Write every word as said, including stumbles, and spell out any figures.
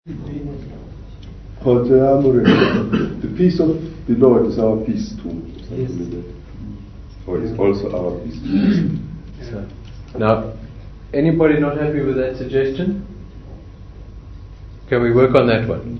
The peace of the Lord is our peace too. Yes. Or is also our peace. So, now, anybody not happy with that suggestion? Can we work on that one?